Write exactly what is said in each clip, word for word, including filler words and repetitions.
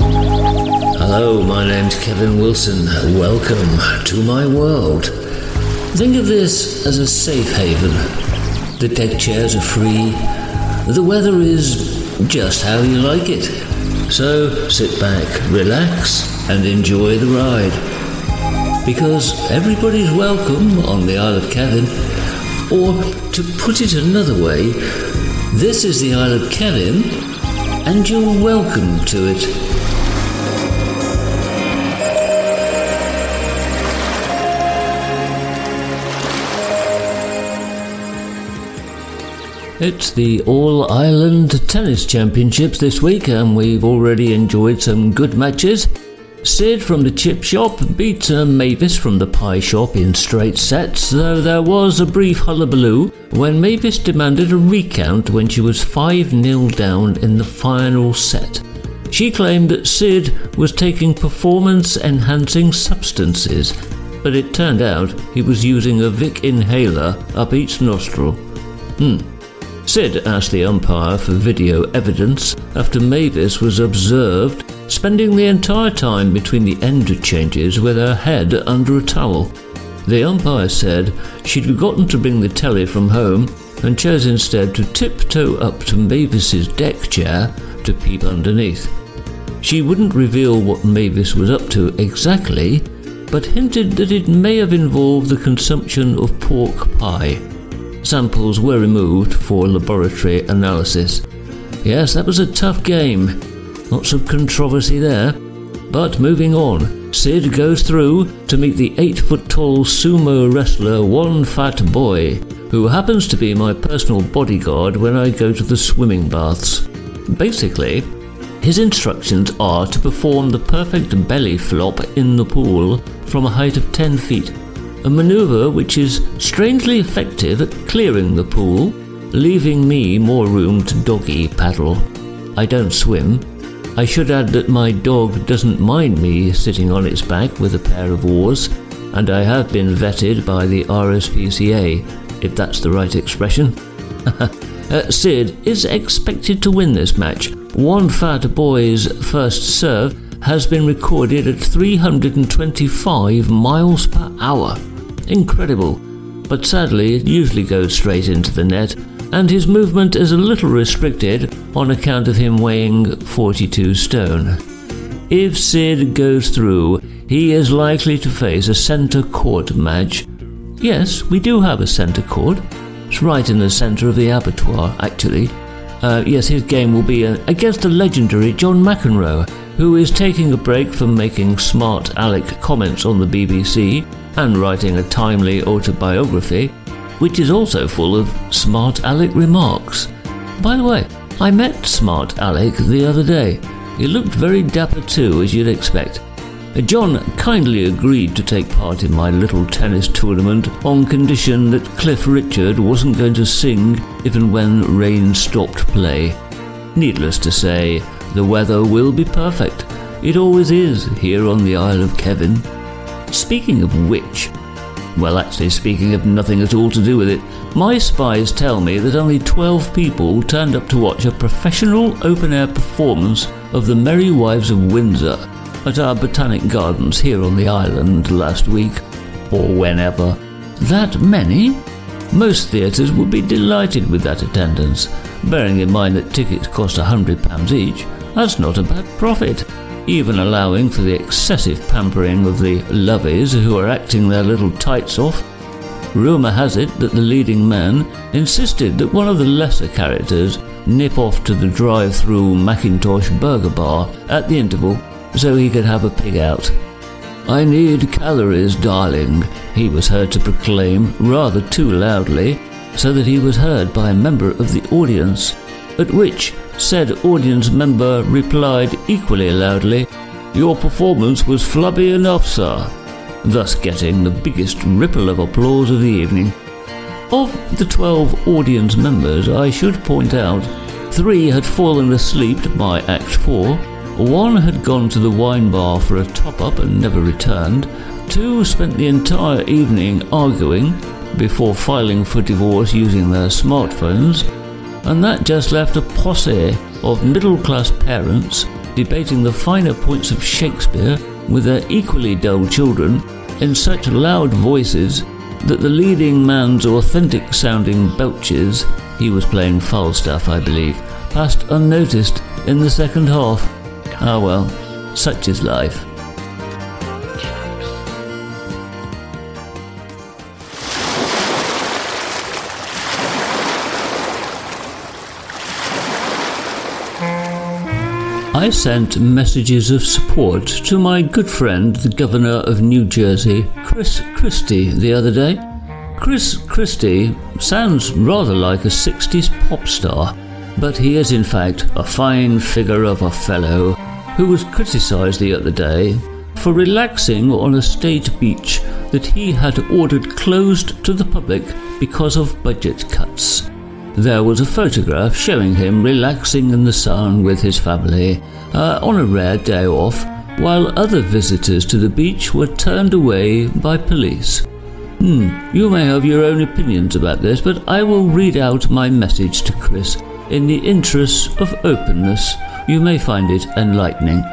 Hello, my name's Kevin Wilson. Welcome to my world. Think of this as a safe haven. The deck chairs are free. The weather is just how you like it. So sit back, relax, and enjoy the ride. Because everybody's welcome on the Isle of Kevin. Or, to put it another way, this is the Isle of Kevin, and you're welcome to it. It's the All-Ireland Tennis Championships this week, and we've already enjoyed some good matches. Sid from the chip shop beat uh, Mavis from the pie shop in straight sets, though there was a brief hullabaloo when Mavis demanded a recount when she was five nil down in the final set. She claimed that Sid was taking performance-enhancing substances, but it turned out he was using a Vic inhaler up each nostril. Hmm. Sid asked the umpire for video evidence after Mavis was observed spending the entire time between the end changes with her head under a towel. The umpire said she'd forgotten to bring the telly from home and chose instead to tiptoe up to Mavis's deck chair to peep underneath. She wouldn't reveal what Mavis was up to exactly, but hinted that it may have involved the consumption of pork pie. Samples were removed for laboratory analysis. Yes, that was a tough game. Lots of controversy there. But moving on, Sid goes through to meet the eight-foot-tall sumo wrestler One Fat Boy, who happens to be my personal bodyguard when I go to the swimming baths. Basically, his instructions are to perform the perfect belly flop in the pool from a height of ten feet. A manoeuvre which is strangely effective at clearing the pool, leaving me more room to doggy paddle. I don't swim. I should add that my dog doesn't mind me sitting on its back with a pair of oars, and I have been vetted by the R S P C A, if that's the right expression. uh, Sid is expected to win this match. One Fat Boy's first serve has been recorded at three hundred twenty-five miles per hour. Incredible, but sadly it usually goes straight into the net, and his movement is a little restricted on account of him weighing forty-two stone. If Sid goes through, he is likely to face a centre court match. Yes, we do have a centre court. It's right in the centre of the abattoir, actually. Uh, yes, his game will be uh, against the legendary John McEnroe, who is taking a break from making smart aleck comments on the B B C and writing a timely autobiography, which is also full of smart aleck remarks. By the way, I met Smart Alec the other day. He looked very dapper too, as you'd expect. John kindly agreed to take part in my little tennis tournament on condition that Cliff Richard wasn't going to sing if and when rain stopped play. Needless to say, the weather will be perfect. It always is here on the Isle of Kevin. Speaking of which, well, actually speaking of nothing at all to do with it, my spies tell me that only twelve people turned up to watch a professional open-air performance of The Merry Wives of Windsor at our Botanic Gardens here on the island last week, or whenever. That many? Most theatres would be delighted with that attendance, bearing in mind that tickets cost one hundred pounds each. That's not a bad profit, even allowing for the excessive pampering of the lovies who are acting their little tights off. Rumour has it that the leading man insisted that one of the lesser characters nip off to the drive-through Macintosh burger bar at the interval so he could have a pig out. "I need calories, darling," he was heard to proclaim rather too loudly, so that he was heard by a member of the audience, at which said audience member replied equally loudly, "Your performance was flubby enough, sir," thus getting the biggest ripple of applause of the evening. Of the twelve audience members, I should point out, three had fallen asleep by Act four, one had gone to the wine bar for a top-up and never returned, two spent the entire evening arguing before filing for divorce using their smartphones, and that just left a posse of middle-class parents debating the finer points of Shakespeare with their equally dull children in such loud voices that the leading man's authentic-sounding belches, he was playing Falstaff, I believe, passed unnoticed in the second half. Ah well, such is life. I sent messages of support to my good friend, the Governor of New Jersey, Chris Christie, the other day. Chris Christie sounds rather like a sixties pop star, but he is in fact a fine figure of a fellow who was criticised the other day for relaxing on a state beach that he had ordered closed to the public because of budget cuts. There was a photograph showing him relaxing in the sun with his family uh, on a rare day off, while other visitors to the beach were turned away by police. Hmm, you may have your own opinions about this, but I will read out my message to Chris in the interests of openness. You may find it enlightening.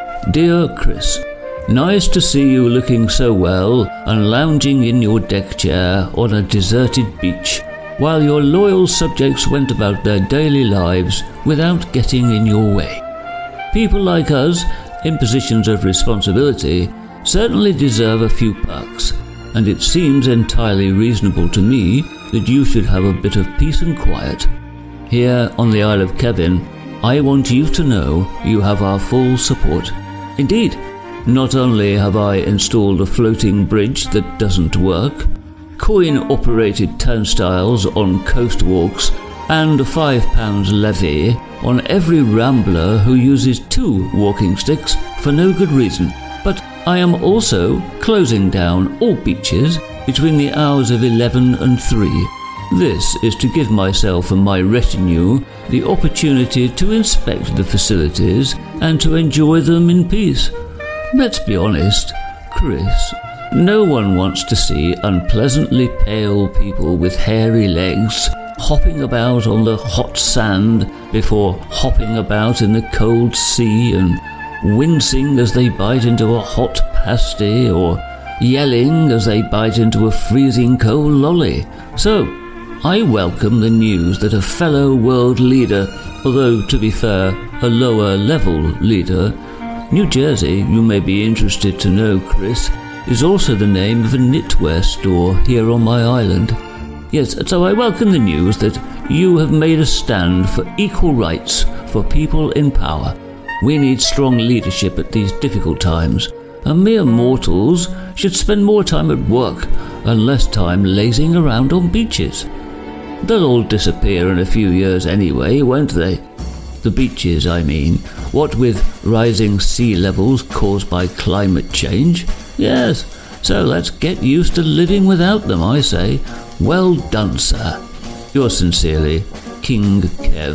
Dear Chris, nice to see you looking so well and lounging in your deck chair on a deserted beach, while your loyal subjects went about their daily lives without getting in your way. People like us, in positions of responsibility, certainly deserve a few perks, and it seems entirely reasonable to me that you should have a bit of peace and quiet. Here on the Isle of Kevin, I want you to know you have our full support. Indeed, not only have I installed a floating bridge that doesn't work, coin-operated turnstiles on coast walks, and a five pounds levy on every rambler who uses two walking sticks for no good reason, but I am also closing down all beaches between the hours of eleven and three. This is to give myself and my retinue the opportunity to inspect the facilities and to enjoy them in peace. Let's be honest, Chris, no one wants to see unpleasantly pale people with hairy legs hopping about on the hot sand before hopping about in the cold sea and wincing as they bite into a hot pasty or yelling as they bite into a freezing cold lolly. So, I welcome the news that a fellow world leader, although to be fair, a lower level leader, New Jersey, you may be interested to know, Chris, is also the name of a knitwear store here on my island. Yes, so I welcome the news that you have made a stand for equal rights for people in power. We need strong leadership at these difficult times, and mere mortals should spend more time at work and less time lazing around on beaches. They'll all disappear in a few years anyway, won't they? The beaches, I mean, what with rising sea levels caused by climate change. Yes, so let's get used to living without them, I say. Well done, sir. Yours sincerely, King Kev.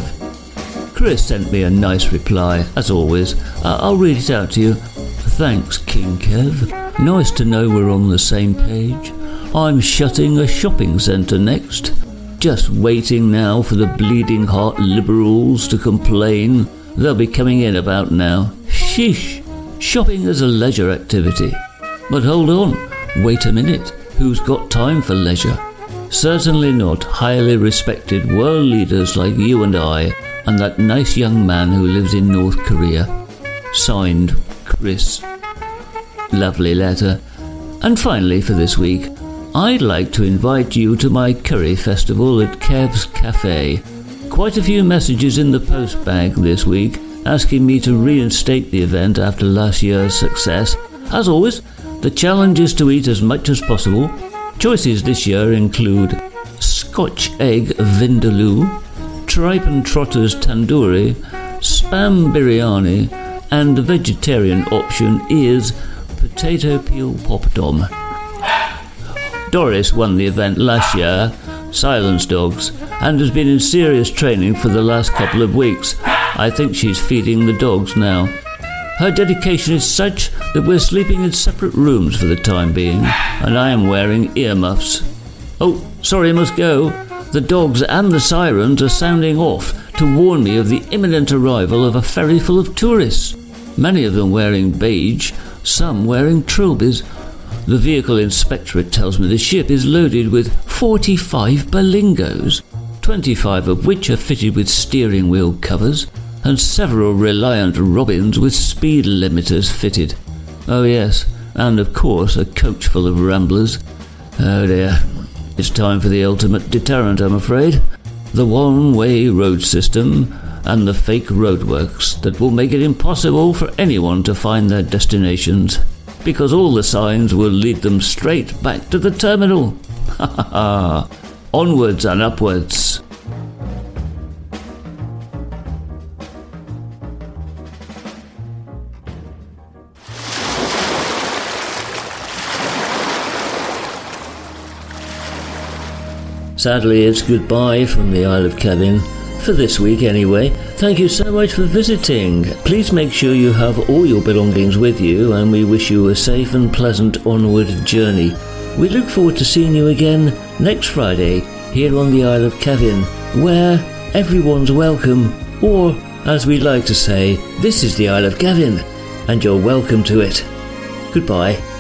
Chris sent me a nice reply, as always. Uh, I'll read it out to you. Thanks, King Kev. Nice to know we're on the same page. I'm shutting a shopping centre next. Just waiting now for the bleeding heart liberals to complain. They'll be coming in about now. Sheesh. Shopping is a leisure activity. But hold on. Wait a minute. Who's got time for leisure? Certainly not highly respected world leaders like you and I, and that nice young man who lives in North Korea. Signed, Chris. Lovely letter. And finally for this week, I'd like to invite you to my curry festival at Kev's Cafe. Quite a few messages in the post bag this week asking me to reinstate the event after last year's success. As always, the challenge is to eat as much as possible. Choices this year include Scotch egg vindaloo, tripe and trotters tandoori, spam biryani, and the vegetarian option is potato peel poppadom. Doris won the event last year, Silence Dogs, and has been in serious training for the last couple of weeks. I think she's feeding the dogs now. Her dedication is such that we're sleeping in separate rooms for the time being, and I am wearing earmuffs. Oh, sorry, I must go. The dogs and the sirens are sounding off to warn me of the imminent arrival of a ferry full of tourists, many of them wearing beige, some wearing trilbies. The vehicle inspectorate tells me the ship is loaded with forty-five Berlingos, twenty-five of which are fitted with steering wheel covers, and several Reliant Robins with speed limiters fitted. Oh yes, and of course a coach full of ramblers. Oh dear, it's time for the ultimate deterrent, I'm afraid. The one-way road system and the fake roadworks that will make it impossible for anyone to find their destinations, because all the signs will lead them straight back to the terminal. Ha ha ha! Onwards and upwards. Sadly, it's goodbye from the Isle of Cavan, for this week anyway. Thank you so much for visiting. Please make sure you have all your belongings with you, and we wish you a safe and pleasant onward journey. We look forward to seeing you again next Friday here on the Isle of Cavan, where everyone's welcome, or as we like to say, this is the Isle of Cavan, and you're welcome to it. Goodbye.